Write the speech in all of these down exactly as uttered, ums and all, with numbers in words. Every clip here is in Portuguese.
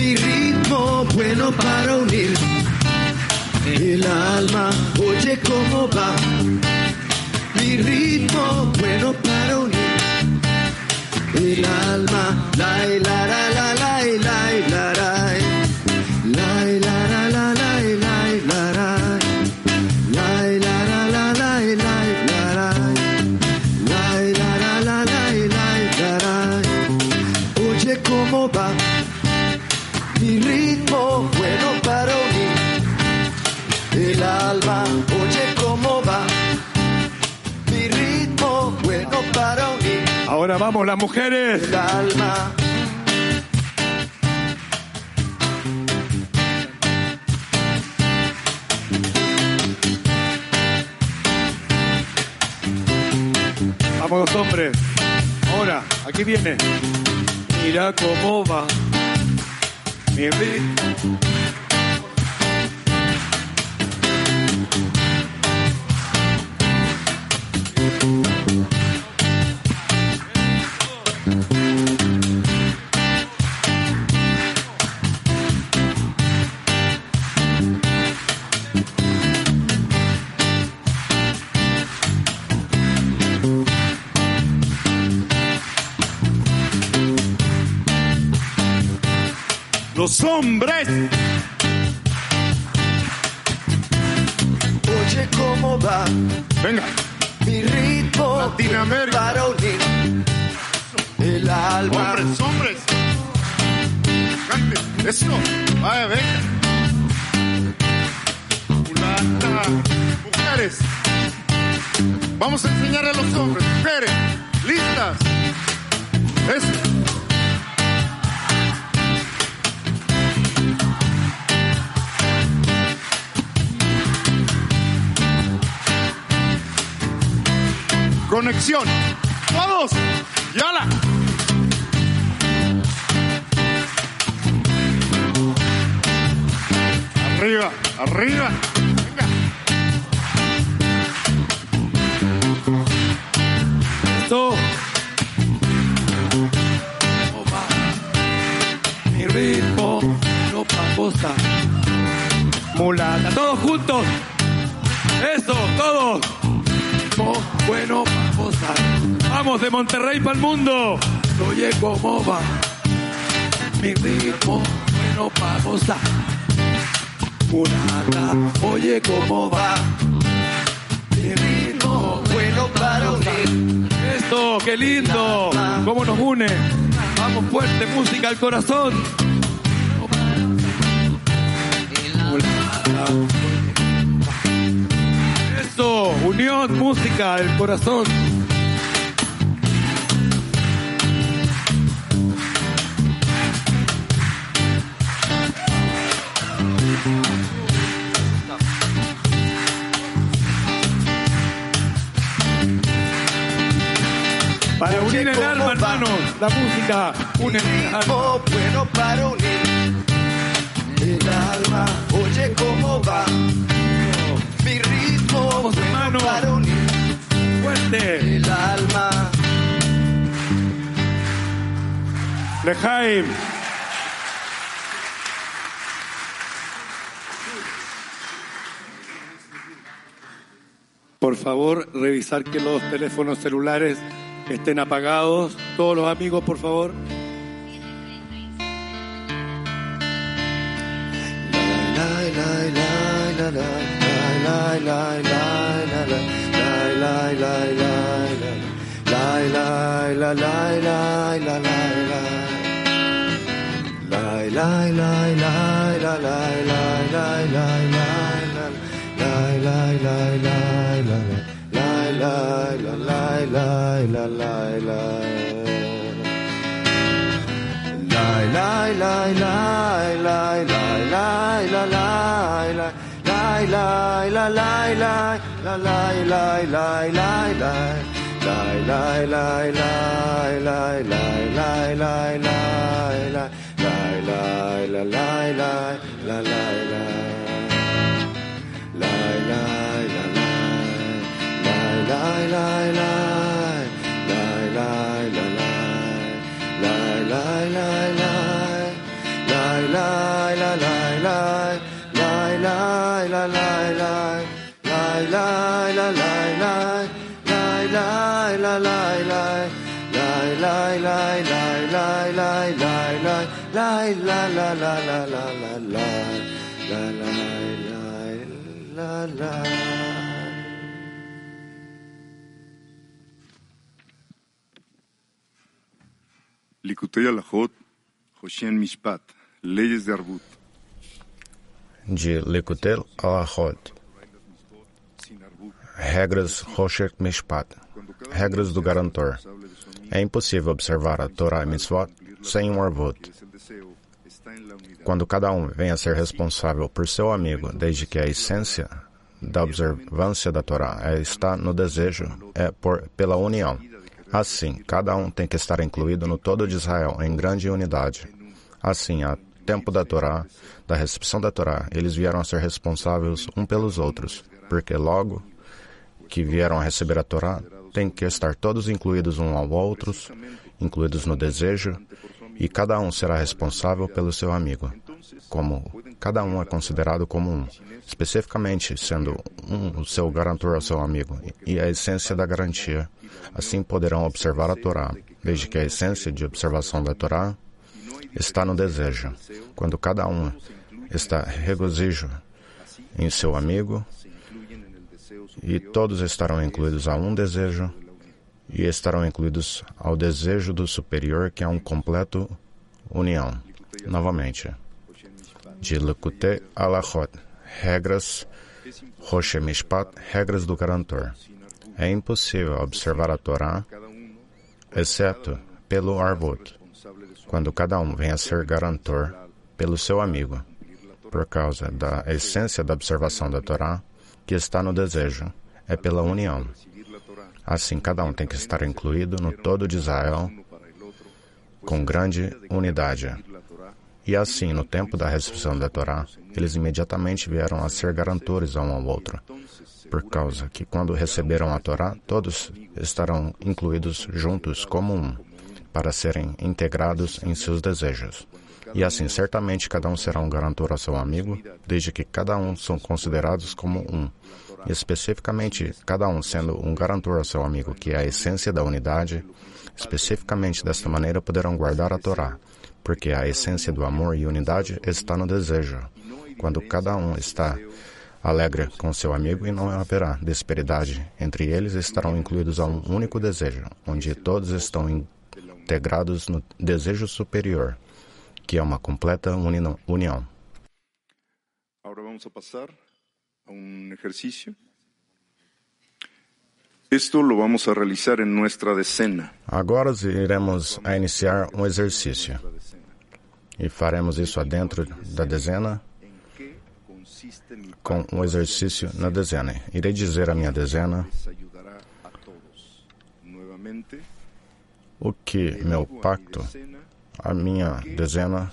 mi ritmo bueno para unir el alma, oye cómo va, mi ritmo bueno para unir el alma, la la la la la la la la la la la la la cómo va, mi ritmo bueno para unir el alma, oye cómo va, mi ritmo bueno para unir. Ahora vamos las mujeres. El alma. Vamos los hombres. Ahora, aquí viene. Mira cómo va mi ritmo. Los hombres. Oye cómo va. Venga. Mi ritmo Latinoamérica. Para unir el alma. Hombres, hombres. Cante. Eso. Vaya, venga. Mulata. Mujeres. Vamos a enseñarle a los hombres. Mujeres. Listas. Eso. Conexión. Todos. Yala. Arriba, arriba. Venga. Esto. Mi ritmo no pagosta. Mulata. Todos juntos. Eso, todos. Bueno, vamos a... Vamos de Monterrey para el mundo. Oye cómo va mi ritmo bueno para gozar. Mulata, oye cómo va mi ritmo bueno para unir. Esto, qué lindo. Cómo nos une. Vamos fuerte, música al corazón. Mulata. Eso, unión, música, el corazón. Para unir el alma, hermanos, la música une el alma. Bueno para unir el alma, oye cómo va. Mi ritmo vamos, bueno hermano. Para unir fuerte el alma. Lejaim. Por favor, revisar que los teléfonos celulares estén apagados. Todos los amigos, por favor. la la la la la la la la la la. Likutei Alachot, Hoshen Mishpat, Leyes de Arbut. De Likutei Alachot, regras Hoshen Mishpat, regras do garantor. É impossível observar a Torá e Mitzvot sem um Arvut. Quando cada um vem a ser responsável por seu amigo, desde que a essência da observância da Torá está no desejo, é por, pela união. Assim, cada um tem que estar incluído no todo de Israel, em grande unidade. Assim, a tempo da Torá, da recepção da Torá, eles vieram a ser responsáveis um pelos outros, porque logo que vieram a receber a Torá, tem que estar todos incluídos um ao outro, incluídos no desejo, e cada um será responsável pelo seu amigo, como cada um é considerado como um, especificamente sendo um o seu garantor ao seu amigo, e a essência da garantia. Assim poderão observar a Torá, desde que a essência de observação da Torá está no desejo. Quando cada um está regozijo em seu amigo, e todos estarão incluídos a um desejo, e estarão incluídos ao desejo do superior, que é um completo união. Novamente, de Likutei Alachot, regras Hoshen Mishpat, regras do garantor. É impossível observar a Torá, exceto pelo Arvut, quando cada um vem a ser garantor pelo seu amigo, por causa da essência da observação da Torá, que está no desejo, é pela união. Assim, cada um tem que estar incluído no todo de Israel com grande unidade. E assim, no tempo da recepção da Torá, eles imediatamente vieram a ser garantores um ao outro, por causa que quando receberam a Torá, todos estarão incluídos juntos como um, para serem integrados em seus desejos. E assim, certamente, cada um será um garantor ao seu amigo, desde que cada um são considerados como um. E especificamente, cada um sendo um garantor ao seu amigo, que é a essência da unidade, especificamente desta maneira poderão guardar a Torá, porque a essência do amor e unidade está no desejo. Quando cada um está alegre com seu amigo, e não haverá disparidade entre eles, estarão incluídos a um único desejo, onde todos estão integrados no desejo superior, que é uma completa uni- união. Agora vamos a passar a um exercício. Esto lo vamos a realizar en nuestra decena. Agora iremos a iniciar um exercício. E faremos isso adentro da dezena, com um exercício na dezena. Irei dizer a minha dezena o que meu pacto, a minha dezena,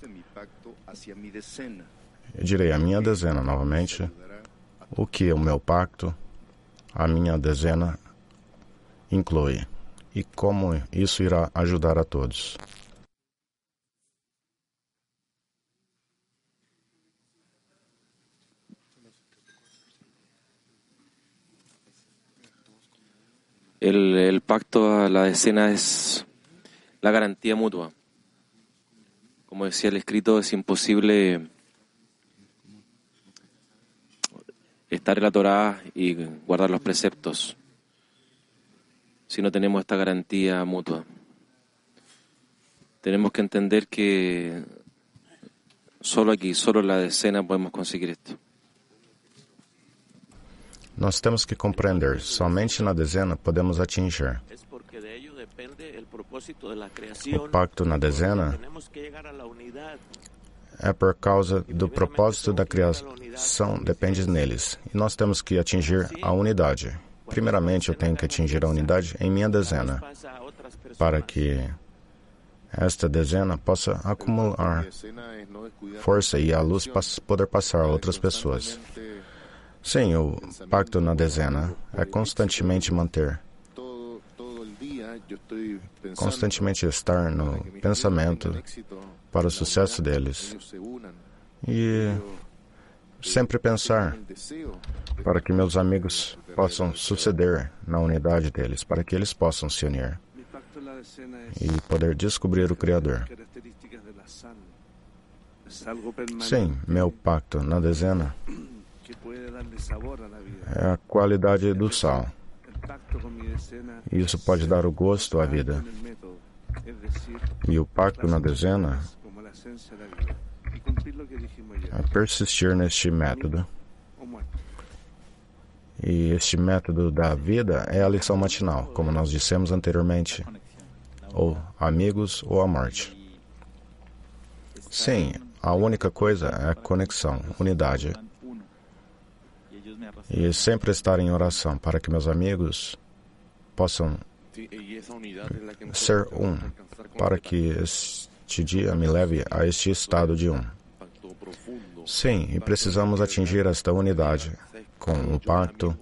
eu direi a minha dezena novamente, o que o meu pacto, a minha dezena, inclui, e como isso irá ajudar a todos. El, el pacto, la decena es la garantía mutua. Como decía el escrito, es imposible estar en la Torá y guardar los preceptos si no tenemos esta garantía mutua. Tenemos que entender que solo aquí, solo en la decena podemos conseguir esto. Nós temos que compreender, somente na dezena podemos atingir. O pacto na dezena é por causa do propósito da criação, depende neles. E nós temos que atingir a unidade. Primeiramente, eu tenho que atingir a unidade em minha dezena, para que esta dezena possa acumular força e a luz poder passar a outras pessoas. Sim, o pacto na dezena é constantemente manter, constantemente estar no pensamento para o sucesso deles e sempre pensar para que meus amigos possam suceder na unidade deles, para que eles possam se unir e poder descobrir o Criador. Sim, meu pacto na dezena é a qualidade do sal. Isso pode dar o gosto à vida. E o pacto na dezena é persistir neste método. E este método da vida é a lição matinal, como nós dissemos anteriormente, ou amigos ou a morte. Sim, a única coisa é a conexão, unidade. E sempre estar em oração para que meus amigos possam ser um, para que este dia me leve a este estado de um. Sim, e precisamos atingir esta unidade com um pacto.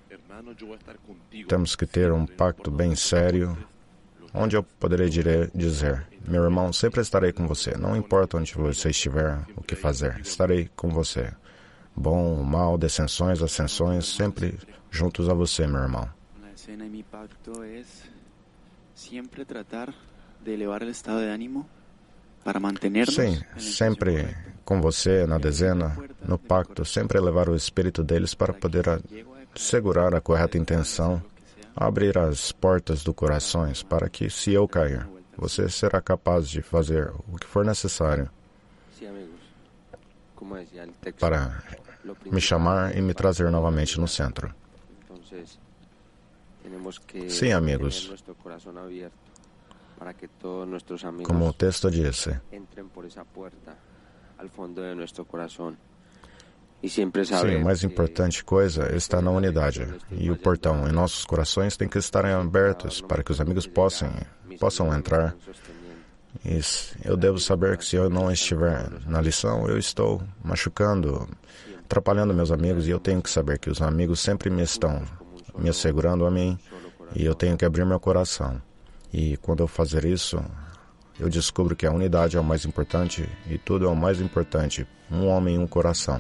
Temos que ter um pacto bem sério, onde eu poderei dizer, meu irmão, sempre estarei com você. Não importa onde você estiver, o que fazer, estarei com você. Bom, mal, descensões, ascensões, sempre juntos a você, meu irmão. La escena y mi pacto es siempre tratar de elevar el estado de ánimo para mantenernos. Sim, sempre com você na dezena, no pacto, sempre elevar o espírito deles para poder a, segurar a correta intenção, abrir as portas do corações para que, se eu cair, você será capaz de fazer o que for necessário para me chamar e me trazer novamente no centro. Sim, amigos. Como o texto disse, sim, a mais importante coisa está na unidade. E o portão em nossos corações tem que estar abertos para que os amigos possam, possam entrar. E eu devo saber que se eu não estiver na lição, eu estou machucando, atrapalhando meus amigos, e eu tenho que saber que os amigos sempre me estão me assegurando a mim, e eu tenho que abrir meu coração. E quando eu fazer isso, eu descubro que a unidade é o mais importante e tudo é o mais importante, um homem e um coração.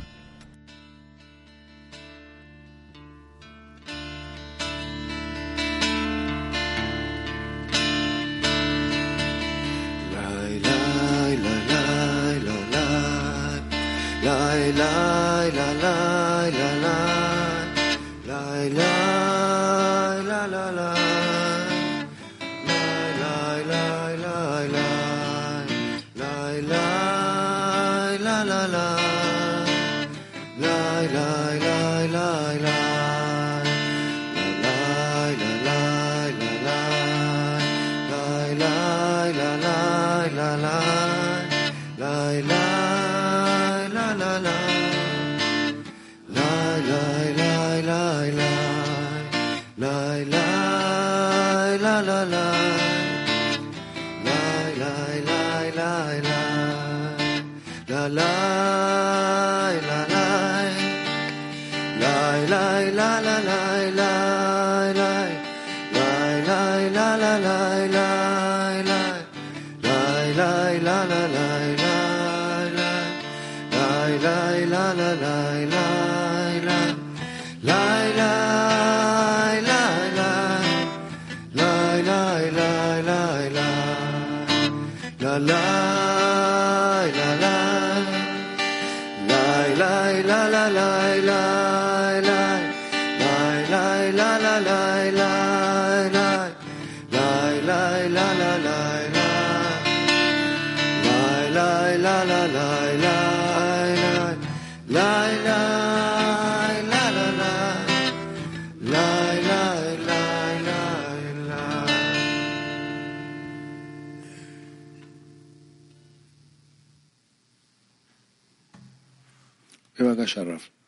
בבקשה, רב.